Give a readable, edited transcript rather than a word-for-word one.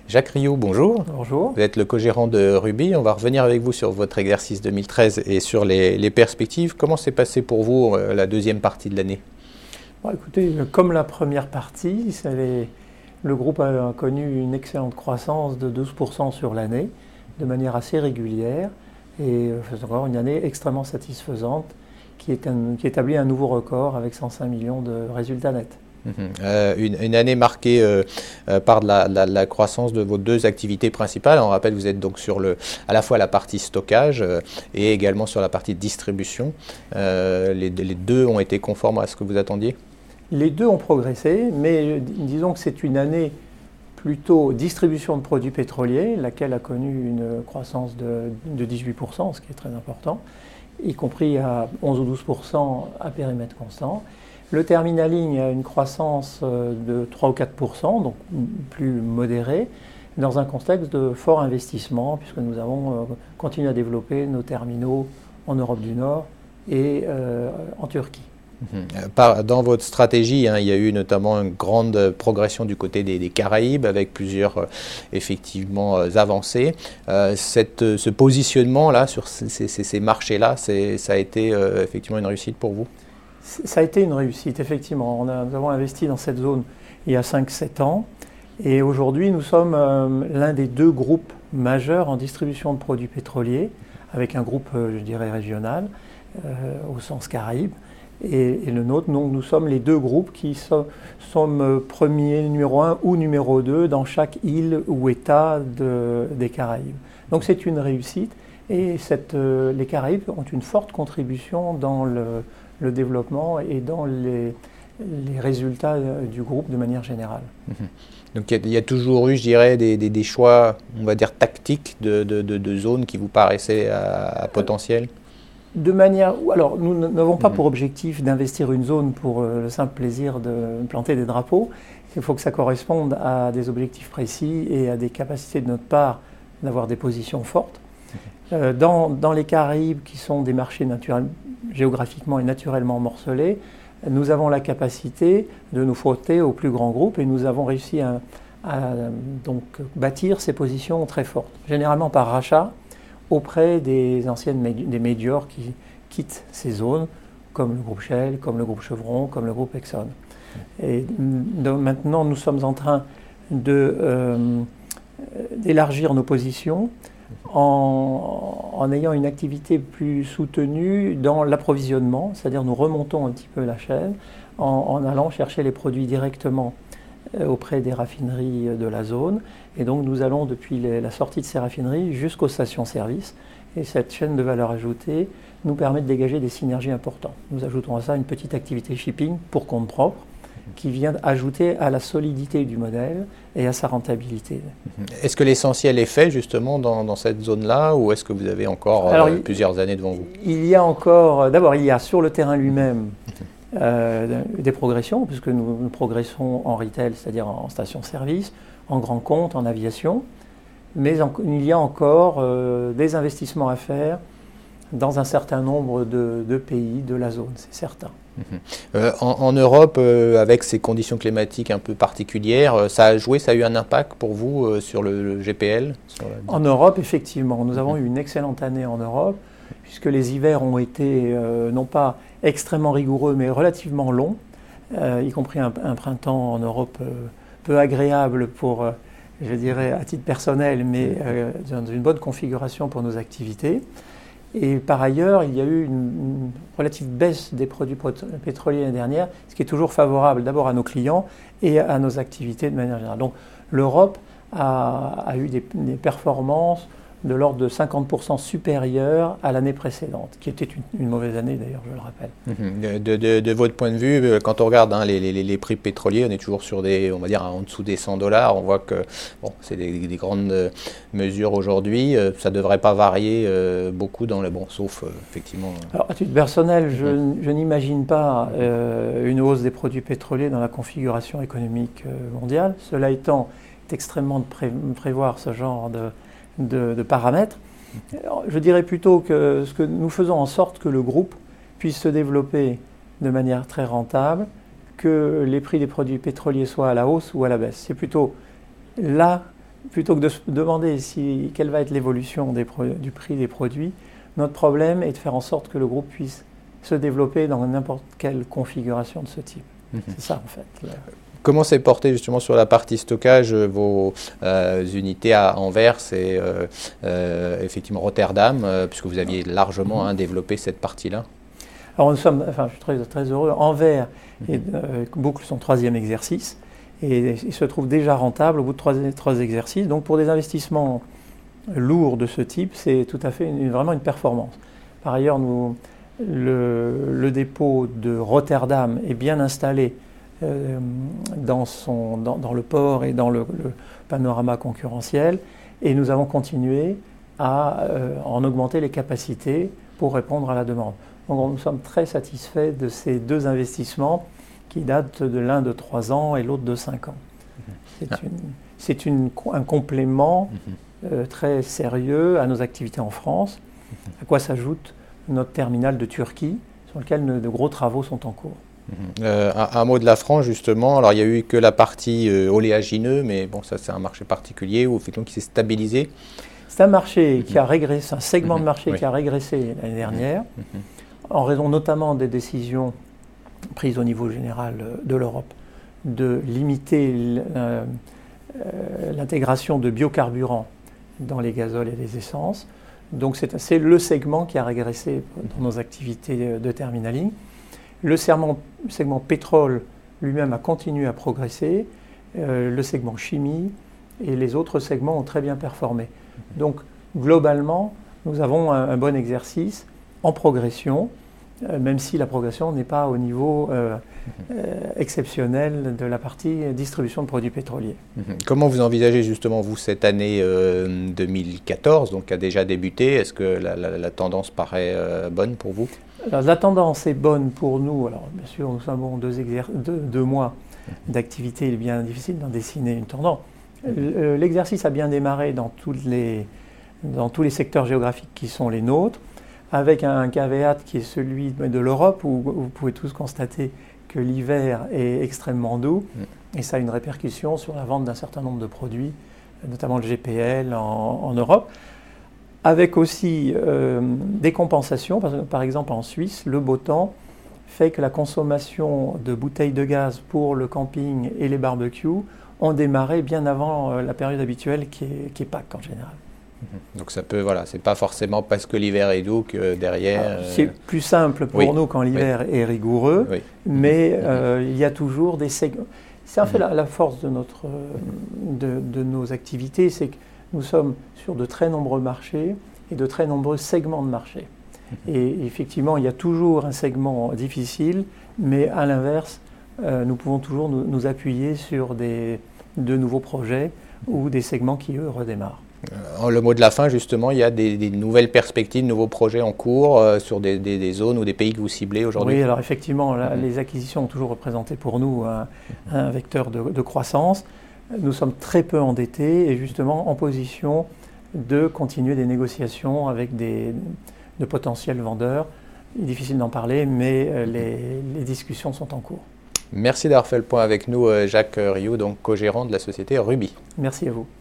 Jacques Rioux, bonjour. Bonjour. Vous êtes le co-gérant de Ruby. On va revenir avec vous sur votre exercice 2013 et sur les perspectives. Comment s'est passé pour vous la deuxième partie de l'année? Bon, écoutez, comme la première partie, le groupe a connu une excellente croissance de 12% sur l'année, de manière assez régulière, et c'est encore une année extrêmement satisfaisante qui établit un nouveau record avec 105 millions de résultats nets. Une année marquée par la croissance de vos deux activités principales. On rappelle, vous êtes donc sur à la fois la partie stockage et également sur la partie distribution. Les deux ont été conformes à ce que vous attendiez? Les deux ont progressé, mais disons que c'est une année plutôt distribution de produits pétroliers, laquelle a connu une croissance de 18%, ce qui est très important, y compris à 11 ou 12% à périmètre constant. Le terminaling a une croissance de 3 ou 4%, donc plus modérée, dans un contexte de fort investissement, puisque nous avons continué à développer nos terminaux en Europe du Nord et en Turquie. Dans votre stratégie, il y a eu notamment une grande progression du côté des Caraïbes avec plusieurs effectivement avancées. Ce positionnement-là sur ces marchés-là, ça a été effectivement une réussite pour vous? Ça a été une réussite, effectivement. Nous avons investi dans cette zone il y a 5-7 ans et aujourd'hui nous sommes l'un des deux groupes majeurs en distribution de produits pétroliers, avec un groupe, je dirais, régional, au sens Caraïbes. Et le nôtre, donc nous sommes les deux groupes qui sommes premier, numéro 1 ou numéro 2 dans chaque île ou État des Caraïbes. Donc c'est une réussite et les Caraïbes ont une forte contribution dans le développement et dans les résultats du groupe de manière générale. Donc il y a toujours eu, je dirais, des choix, on va dire, tactiques de zones qui vous paraissaient à potentiel? Alors, nous n'avons pas pour objectif d'investir une zone pour le simple plaisir de planter des drapeaux. Il faut que ça corresponde à des objectifs précis et à des capacités de notre part d'avoir des positions fortes. Dans les Caraïbes, qui sont des marchés géographiquement et naturellement morcelés, nous avons la capacité de nous frotter aux plus grands groupes et nous avons réussi à donc bâtir ces positions très fortes, généralement par rachat, auprès des majors qui quittent ces zones, comme le groupe Shell, comme le groupe Chevron, comme le groupe Exxon. Et maintenant, nous sommes en train d'élargir nos positions en ayant une activité plus soutenue dans l'approvisionnement, c'est-à-dire nous remontons un petit peu la chaîne en allant chercher les produits directement auprès des raffineries de la zone. Et donc nous allons depuis la sortie de ces raffineries jusqu'aux stations-service. Et cette chaîne de valeur ajoutée nous permet de dégager des synergies importantes. Nous ajoutons à ça une petite activité shipping pour compte propre qui vient ajouter à la solidité du modèle et à sa rentabilité. Est-ce que l'essentiel est fait justement dans cette zone-là ou est-ce que vous avez encore plusieurs années devant vous? Il y a encore, d'abord il y a sur le terrain lui-même des progressions, puisque nous progressons en retail, c'est-à-dire en station-service, en grand compte, en aviation, mais il y a encore des investissements à faire dans un certain nombre de pays de la zone, c'est certain. En Europe, avec ces conditions climatiques un peu particulières, ça a eu un impact pour vous sur le GPL? En Europe, effectivement, nous avons eu une excellente année en Europe, puisque les hivers ont été non pas extrêmement rigoureux, mais relativement longs, y compris un printemps en Europe peu agréable pour, je dirais, à titre personnel, mais dans une bonne configuration pour nos activités. Et par ailleurs, il y a eu une relative baisse des produits pétroliers l'année dernière, ce qui est toujours favorable d'abord à nos clients et à nos activités de manière générale. Donc l'Europe a eu des performances de l'ordre de 50% supérieure à l'année précédente, qui était une mauvaise année d'ailleurs, je le rappelle. De votre point de vue, quand on regarde les prix pétroliers, on est toujours sur on va dire en dessous des $100. On voit que c'est des grandes mesures aujourd'hui. Ça ne devrait pas varier beaucoup sauf effectivement. Alors, à titre personnel, je n'imagine pas une hausse des produits pétroliers dans la configuration économique mondiale. Cela étant, c'est extrêmement de prévoir ce genre de paramètres. Alors, je dirais plutôt que nous faisons en sorte que le groupe puisse se développer de manière très rentable, que les prix des produits pétroliers soient à la hausse ou à la baisse. C'est plutôt là plutôt que de se demander quelle va être l'évolution du prix des produits, notre problème est de faire en sorte que le groupe puisse se développer dans n'importe quelle configuration de ce type. C'est ça en fait. Comment s'est porté justement sur la partie stockage vos unités à Anvers et effectivement Rotterdam, puisque vous aviez largement développé cette partie-là? Alors je suis très, très heureux. Anvers boucle son 3e exercice et il se trouve déjà rentable au bout de 3 exercices. Donc pour des investissements lourds de ce type, c'est tout à fait vraiment une performance. Par ailleurs, le dépôt de Rotterdam est bien installé dans le port et dans le panorama concurrentiel, et nous avons continué à en augmenter les capacités pour répondre à la demande. Donc nous sommes très satisfaits de ces 2 investissements qui datent de l'un de 3 ans et l'autre de 5 ans. C'est un complément très sérieux à nos activités en France, à quoi s'ajoute notre terminal de Turquie, sur lequel de gros travaux sont en cours. Un mot de la France justement, alors il n'y a eu que la partie oléagineux, mais bon, ça c'est un marché particulier qui s'est stabilisé. C'est un marché qui a régressé, un segment de marché qui a régressé l'année dernière, en raison notamment des décisions prises au niveau général de l'Europe de limiter l'intégration de biocarburants dans les gazoles et les essences. Donc c'est le segment qui a régressé dans nos activités de terminaling. Le segment pétrole lui-même a continué à progresser, le segment chimie et les autres segments ont très bien performé. Donc globalement, nous avons un bon exercice en progression, même si la progression n'est pas au niveau exceptionnel de la partie distribution de produits pétroliers. Comment vous envisagez justement, vous, cette année 2014, donc qui a déjà débuté? Est-ce que la tendance paraît bonne pour vous? Alors, la tendance est bonne pour nous. Alors, bien sûr, nous avons 2 mois d'activité, il est bien difficile d'en dessiner une tendance. L'exercice a bien démarré dans tous les secteurs géographiques qui sont les nôtres, avec un caveat qui est celui de l'Europe, où vous pouvez tous constater que l'hiver est extrêmement doux, et ça a une répercussion sur la vente d'un certain nombre de produits, notamment le GPL en Europe, avec aussi des compensations, parce que par exemple en Suisse, le beau temps fait que la consommation de bouteilles de gaz pour le camping et les barbecues ont démarré bien avant la période habituelle qui est Pâques en général. Donc ça peut, c'est pas forcément parce que l'hiver est doux que derrière... C'est plus simple pour nous quand l'hiver est rigoureux, mais il y a toujours des segments. C'est en fait la force de nos activités, c'est que nous sommes sur de très nombreux marchés et de très nombreux segments de marché. Et effectivement, il y a toujours un segment difficile, mais à l'inverse, nous pouvons toujours nous appuyer sur de nouveaux projets ou des segments qui, eux, redémarrent. Le mot de la fin, justement, il y a des nouvelles perspectives, de nouveaux projets en cours sur des zones ou des pays que vous ciblez aujourd'hui? Oui, alors effectivement, les acquisitions ont toujours représenté pour nous un vecteur de croissance. Nous sommes très peu endettés et justement en position de continuer des négociations avec de potentiels vendeurs. Il est difficile d'en parler, mais les discussions sont en cours. Merci d'avoir fait le point avec nous, Jacques Riou, donc co-gérant de la société Ruby. Merci à vous.